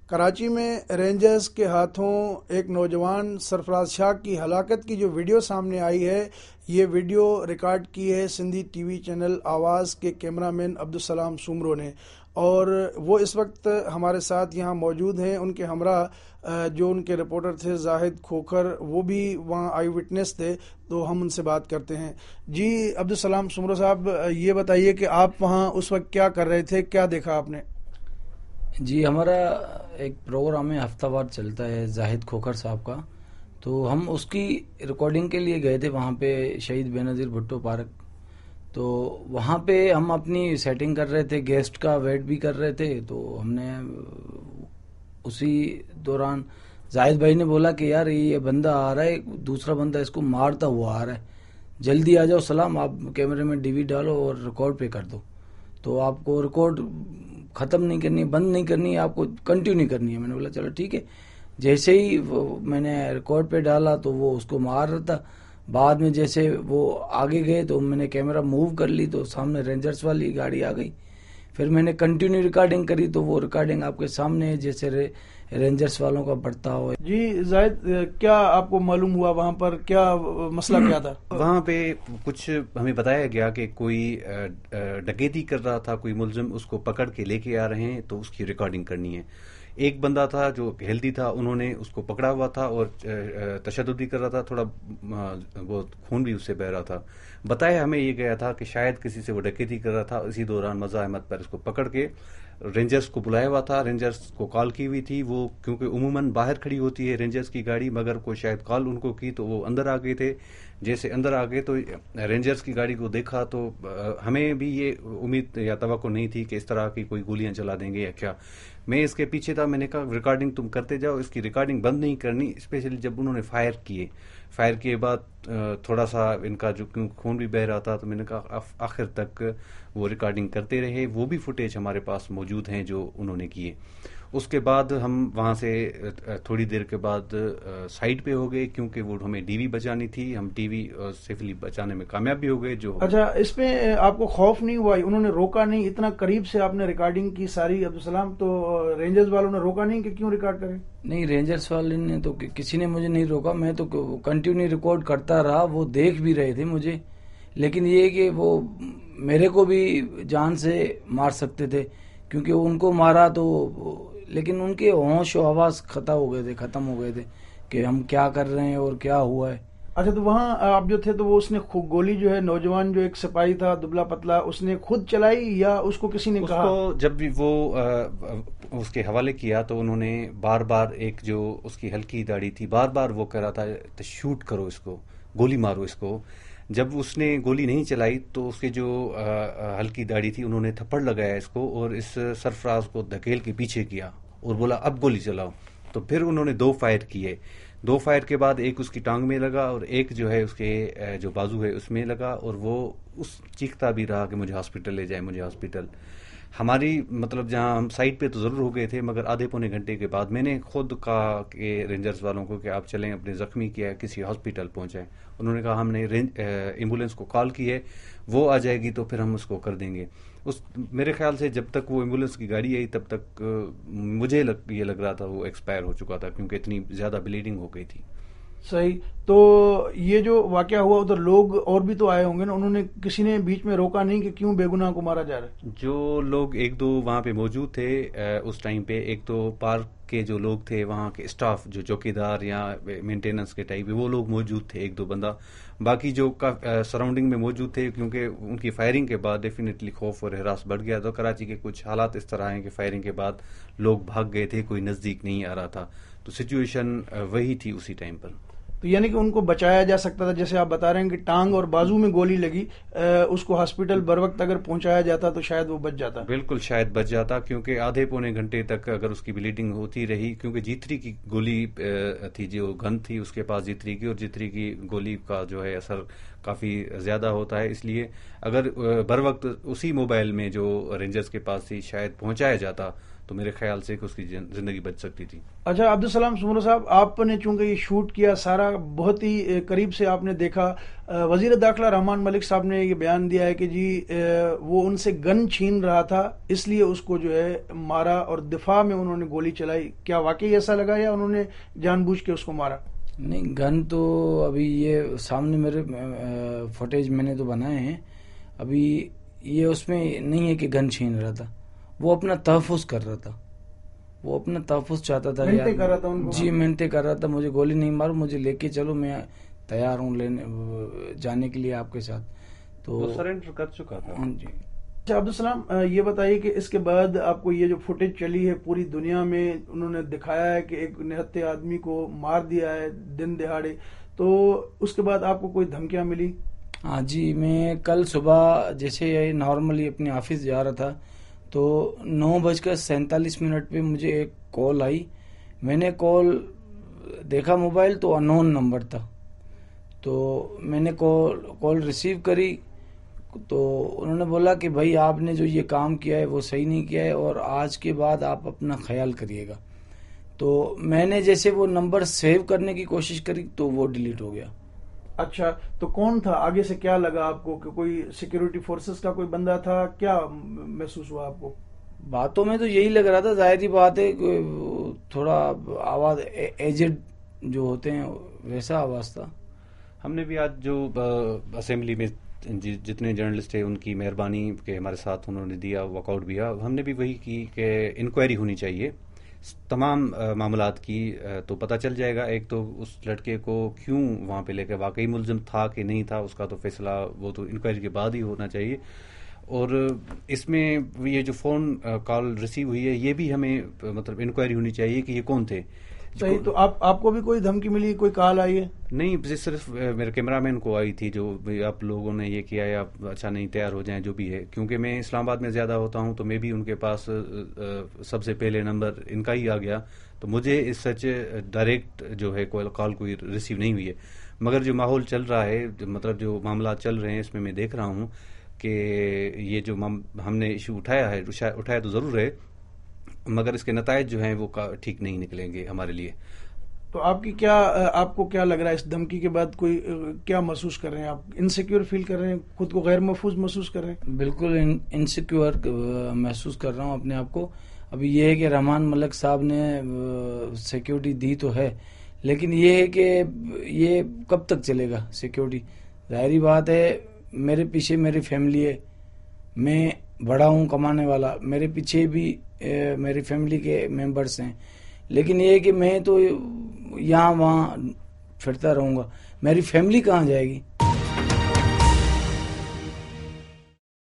کراچی میں رینجرز کے ہاتھوں ایک نوجوان سرفراز شاہ کی ہلاکت کی جو ویڈیو سامنے آئی ہے، یہ ویڈیو ریکارڈ کی ہے سندھی ٹی وی چینل آواز کے کیمرہ مین عبدالسلام سومرو نے، اور وہ اس وقت ہمارے ساتھ یہاں موجود ہیں۔ ان کے ہمراہ جو ان کے رپورٹر تھے زاہد کھوکھر، وہ بھی وہاں آئی وٹنس تھے، تو ہم ان سے بات کرتے ہیں۔ جی عبدالسلام سومرو صاحب، یہ بتائیے کہ آپ وہاں اس وقت کیا کر رہے تھے، کیا دیکھا آپ نے؟ جی، ہمارا ایک پروگرام ہے، ہفتہ وار چلتا ہے زاہد کھوکھر صاحب کا، تو ہم اس کی ریکارڈنگ کے لیے گئے تھے وہاں پہ شہید بے نظیر بھٹو پارک۔ تو وہاں پہ ہم اپنی سیٹنگ کر رہے تھے، گیسٹ کا ویٹ بھی کر رہے تھے، تو ہم نے اسی دوران زاہد بھائی نے بولا کہ یار یہ بندہ آ رہا ہے، دوسرا بندہ اس کو مارتا ہوا آ رہا ہے، جلدی آ جاؤ سلام، آپ کیمرے میں ڈی وی ڈالو اور ریکارڈ پہ کر دو۔ تو آپ کو ریکارڈ ختم نہیں کرنی، بند نہیں کرنی، آپ کو کنٹینیو کرنی ہے۔ میں نے بولا چلو ٹھیک ہے۔ جیسے ہی میں نے ریکارڈ پہ ڈالا تو وہ اس کو مار رہا تھا۔ بعد میں جیسے وہ آگے گئے تو میں نے کیمرہ موو کر لی تو سامنے رینجرز والی گاڑی آ گئی۔ پھر میں نے کنٹینیو ریکارڈنگ کری تو وہ ریکارڈنگ آپ کے سامنے ہے جیسے رینجرز والوں کا برتاؤ ہے۔ جی زاہد، کیا آپ کو معلوم ہوا وہاں پر کیا مسئلہ کیا تھا؟ وہاں پہ کچھ ہمیں بتایا گیا کہ کوئی ڈکیتی کر رہا تھا، کوئی ملزم، اس کو پکڑ کے لے کے آ رہے ہیں تو اس کی ریکارڈنگ کرنی ہے۔ ایک بندہ تھا جو ہیلدی تھا، انہوں نے اس کو پکڑا ہوا تھا اور تشدد بھی کر رہا تھا، تھوڑا بہت خون بھی اس سے بہہ رہا تھا۔ بتایا ہمیں یہ گیا تھا کہ شاید کسی سے وہ ڈکیتی کر رہا تھا، اسی دوران مزاحمت پر اس کو پکڑ کے رینجرز کو بلایا ہوا تھا، رینجرز کو کال کی ہوئی تھی، وہ کیونکہ عموماً باہر کھڑی ہوتی ہے رینجرز کی گاڑی، مگر کوئی شاید کال ان کو کی تو وہ اندر آ گئے تھے۔ جیسے اندر آ گئے تو رینجرز کی گاڑی کو دیکھا تو ہمیں بھی یہ امید یا توقع نہیں تھی کہ اس طرح کی کوئی گولیاں چلا دیں گے یا کیا۔ میں اس کے پیچھے تھا، میں نے کہا ریکارڈنگ تم کرتے جاؤ، اس کی ریکارڈنگ بند نہیں کرنی، اسپیشلی جب انہوں نے فائر کیے بعد تھوڑا سا ان کا جو خون بھی بہہ رہا تھا تو میں نے کہا آخر تک وہ ریکارڈنگ کرتے رہے۔ وہ بھی فوٹیج ہمارے پاس موجود ہیں جو انہوں نے کیے۔ اس کے بعد ہم وہاں سے تھوڑی دیر کے بعد سائٹ پہ ہو گئے، کیونکہ وہ ہمیں ٹی وی بچانی تھی، ہم ٹی وی سیفلی بچانے میں کامیاب بھی ہو گئے۔ جو اچھا، اس میں آپ کو خوف نہیں ہوا؟ انہوں نے روکا نہیں؟ اتنا قریب سے آپ نے ریکارڈنگ کی ساری عبدالسلام، تو رینجرز والوں نے روکا نہیں کہ کیوں ریکارڈ کریں؟ نہیں، رینجرز والے نے تو کسی نے مجھے نہیں روکا، میں تو کنٹینیو ریکارڈ کرتا رہا، وہ دیکھ بھی رہے تھے مجھے، لیکن یہ کہ وہ میرے کو بھی جان سے مار سکتے تھے کیونکہ ان کو مارا تو، لیکن ان کے ہوش و حواس ختم ہو گئے تھے کہ ہم کیا کر رہے ہیں اور کیا ہوا ہے۔ اچھا، تو وہاں آپ جو تھے تو وہ اس نے گولی جو ہے، نوجوان جو ایک سپاہی تھا دبلا پتلا، اس نے خود چلائی یا اس کو کسی نے کہا؟ اس کو جب بھی وہ اس کے حوالے کیا تو انہوں نے بار بار، ایک جو اس کی ہلکی داڑھی تھی، بار بار وہ کہہ رہا تھا شوٹ کرو اس کو، گولی مارو اس کو۔ جب اس نے گولی نہیں چلائی تو اس کے جو ہلکی داڑھی تھی انہوں نے تھپڑ لگایا اس کو اور اس سرفراز کو دھکیل کے پیچھے کیا اور بولا اب گولی چلاؤ۔ تو پھر انہوں نے 2 فائر کیے۔ 2 فائر کے بعد ایک اس کی ٹانگ میں لگا اور ایک جو ہے اس کے جو بازو ہے اس میں لگا، اور وہ اس چیختا بھی رہا کہ مجھے ہاسپٹل لے جائے، مجھے ہاسپٹل۔ ہماری مطلب جہاں ہم سائٹ پہ تو ضرور ہو گئے تھے، مگر آدھے پونے گھنٹے کے بعد میں نے خود کہا کہ رینجرز والوں کو کہ آپ چلیں اپنے زخمی کیا کسی ہاسپٹل پہنچائیں۔ انہوں نے کہا ہم نے ایمبولینس کو کال کی ہے، وہ آ جائے گی تو پھر ہم اس کو کر دیں گے۔ میرے خیال سے جب تک وہ ایمبولینس کی گاڑی آئی تب تک مجھے یہ لگ رہا تھا وہ ایکسپائر ہو چکا تھا، کیونکہ اتنی زیادہ بلیڈنگ ہو گئی تھی۔ صحیح۔ تو یہ جو واقعہ ہوا ادھر لوگ اور بھی تو آئے ہوں گے نا، انہوں نے کسی نے بیچ میں روکا نہیں کہ کیوں بے گناہ کو مارا جا رہا ہے؟ جو لوگ 1-2 وہاں پہ موجود تھے اس ٹائم پہ، ایک تو پارک کے جو لوگ تھے، وہاں کے اسٹاف جو چوکیدار یا مینٹیننس کے ٹائپ، وہ لوگ موجود تھے 1-2 بندہ، باقی جو سراؤنڈنگ میں موجود تھے، کیونکہ ان کی فائرنگ کے بعد ڈیفینیٹلی خوف اور ہراس بڑھ گیا۔ تو کراچی کے کچھ حالات اس طرح ہیں کہ فائرنگ کے بعد لوگ بھاگ گئے تھے، کوئی نزدیک نہیں آ رہا تھا، تو سچویشن وہی تھی اسی ٹائم پر۔ تو یعنی کہ ان کو بچایا جا سکتا تھا، جیسے آپ بتا رہے ہیں کہ ٹانگ اور بازو میں گولی لگی، اس کو ہاسپٹل بر وقت اگر پہنچایا جاتا تو شاید وہ بچ جاتا۔ بالکل شاید بچ جاتا، کیونکہ آدھے پونے گھنٹے تک اگر اس کی بلیڈنگ ہوتی رہی، کیونکہ G3 کی گولی تھی، جو گن تھی اس کے پاس G3 کی، اور G3 کی گولی کا جو ہے اثر کافی زیادہ ہوتا ہے. اس لیے اگر بر وقت اسی موبائل میں جو رینجرز کے پاس تھی شاید پہنچایا جاتا تو میرے خیال سے کہ اس کی زندگی بچ سکتی تھی. اچھا عبدالسلام سمرو صاحب، آپ نے چونکہ یہ شوٹ کیا سارا بہت ہی قریب سے آپ نے دیکھا، وزیر داخلہ رحمان ملک صاحب نے یہ بیان دیا ہے کہ جی وہ ان سے گن چھین رہا تھا اس لیے اس کو جو ہے مارا اور دفاع میں انہوں نے گولی چلائی. کیا واقعی ایسا لگا یا انہوں نے جان بوجھ کے اس کو مارا؟ نہیں، گن تو ابھی یہ سامنے میرے فوٹیج میں نے تو بنائے ہیں، ابھی یہ اس میں نہیں ہے کہ گن چھین رہا تھا، وہ اپنا تحفظ کر رہا تھا، وہ اپنا تحفظ چاہتا تھا. جی منٹیں کر رہا تھا، مجھے گولی نہیں مارو، مجھے لے کے چلو، میں تیار ہوں جانے کے لیے آپ کے ساتھ. تو سرنڈر کر چکا تھا. ہاں جی. اچھا عبدالسلام، یہ بتائیے کہ اس کے بعد آپ کو یہ جو فوٹیج چلی ہے پوری دنیا میں انہوں نے دکھایا ہے کہ ایک نہتے آدمی کو مار دیا ہے دن دہاڑے، تو اس کے بعد آپ کو کوئی دھمکیاں ملی؟ ہاں جی، میں کل صبح جیسے نارملی اپنے آفس جا رہا تھا تو 9:47 پہ مجھے ایک کال آئی. میں نے کال دیکھا موبائل تو انون نمبر تھا، تو میں نے کال ریسیو کری تو انہوں نے بولا کہ بھائی آپ نے جو یہ کام کیا ہے وہ صحیح نہیں کیا ہے اور آج کے بعد آپ اپنا خیال کریے گا. تو میں نے جیسے وہ نمبر سیو کرنے کی کوشش کری تو وہ ڈیلیٹ ہو گیا. اچھا، تو کون تھا؟ آگے سے کیا لگا آپ کو کہ کوئی سیکیورٹی فورسز کا کوئی بندہ تھا؟ کیا محسوس ہوا آپ کو؟ باتوں میں تو یہی لگ رہا تھا، ظاہری بات ہے تھوڑا آواز ایجڈ جو ہوتے ہیں ویسا آواز تھا. ہم نے بھی آج جو اسمبلی میں جتنے جرنلسٹ ہیں ان کی مہربانی کہ ہمارے ساتھ انہوں نے دیا واک آؤٹ بھی، ہم نے بھی وہی کی کہ انکوائری ہونی چاہیے تمام معاملات کی، تو پتہ چل جائے گا ایک تو اس لڑکے کو کیوں وہاں پہ لے کے، واقعی ملزم تھا کہ نہیں تھا، اس کا تو فیصلہ وہ تو انکوائری کے بعد ہی ہونا چاہیے. اور اس میں یہ جو فون کال ریسیو ہوئی ہے یہ بھی ہمیں مطلب انکوائری ہونی چاہیے کہ یہ کون تھے. صحیح. تو آپ کو بھی کوئی دھمکی ملی، کوئی کال آئی ہے؟ نہیں، صرف میرے کیمرہ مین کو آئی تھی جو آپ لوگوں نے یہ کیا ہے، آپ اچھا نہیں تیار ہو جائیں جو بھی ہے، کیونکہ میں اسلام آباد میں زیادہ ہوتا ہوں تو میں بھی ان کے پاس سب سے پہلے نمبر ان کا ہی آ گیا، تو مجھے اس سچ ڈائریکٹ جو ہے کال کوئی ریسیو نہیں ہوئی ہے. مگر جو ماحول چل رہا ہے، مطلب جو معاملات چل رہے ہیں اس میں دیکھ رہا ہوں کہ یہ جو ہم نے ایشو اٹھایا تو ضرور ہے، مگر اس کے نتائج جو ہیں وہ ٹھیک نہیں نکلیں گے ہمارے لیے. تو آپ کو کیا لگ رہا ہے اس دھمکی کے بعد؟ کوئی کیا محسوس کر رہے ہیں آپ؟ انسیکیور فیل کر رہے ہیں؟ خود کو غیر محفوظ محسوس کر رہے ہیں؟ بالکل انسیکیور محسوس کر رہا ہوں اپنے آپ کو. ابھی یہ ہے کہ رحمان ملک صاحب نے سیکیورٹی دی تو ہے، لیکن یہ ہے کہ یہ کب تک چلے گا سیکیورٹی؟ ظاہری بات ہے میرے پیچھے میری فیملی ہے، میں بڑا ہوں کمانے والا، میرے پیچھے بھی میری فیملی کے ممبرس ہیں، لیکن یہ ہے کہ میں تو یہاں وہاں پھرتا رہوں گا، میری فیملی کہاں جائے گی؟